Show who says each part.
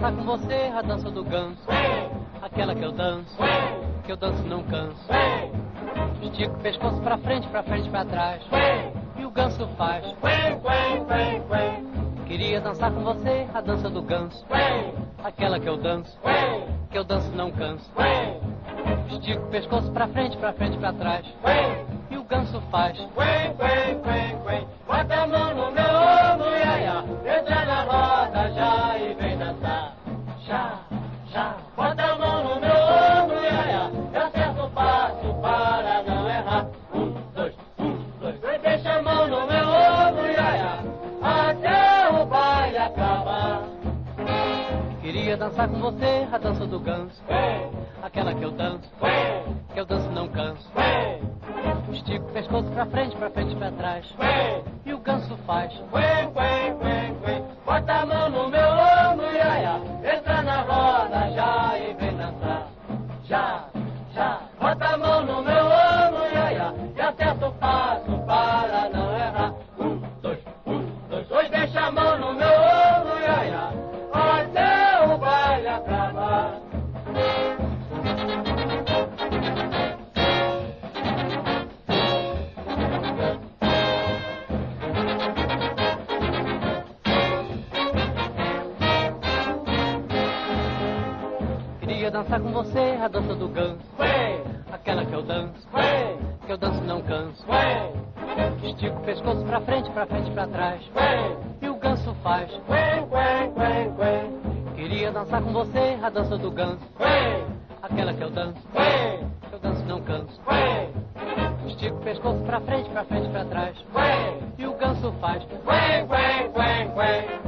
Speaker 1: dançar com você a dança do ganso, aquela que eu danço não canso. Estico o pescoço pra frente, pra trás, e o ganso faz. Queria dançar com você a dança do ganso, aquela que eu danço não canso. Estico o pescoço pra frente, pra trás, e o ganso faz.
Speaker 2: Bota a mão no meu ombro, iaia, entra na roda já e vem dançar. Já, já. Bota a mão no meu ombro, iaia, eu acerto o passo para não errar. 1, 2, 1, 2. Deixa a mão no meu ombro, iaia, até o baile acabar.
Speaker 1: Queria dançar com você a dança do ganso, aquela que eu danço não canso. Estico o pescoço pra frente, pra trás, e o ganso faz.
Speaker 2: Bota a mão no meu ombro, iaia, entra na roda já e vem dançar. Já, já. Bota a mão no meu ombro, iaia, e acerta o passo para não errar. 1, 2, 1, 2, 2. Deixa a mão no meu ombro, iaia, até o baile acabar.
Speaker 1: Queria dançar com você a dança do ganso, aquela que eu danço não canso. Estico o pescoço pra frente, pra trás, e o ganso faz. Queria dançar com você a dança do ganso, aquela que eu danço não canso. Estico o pescoço pra frente, pra trás, e o ganso faz.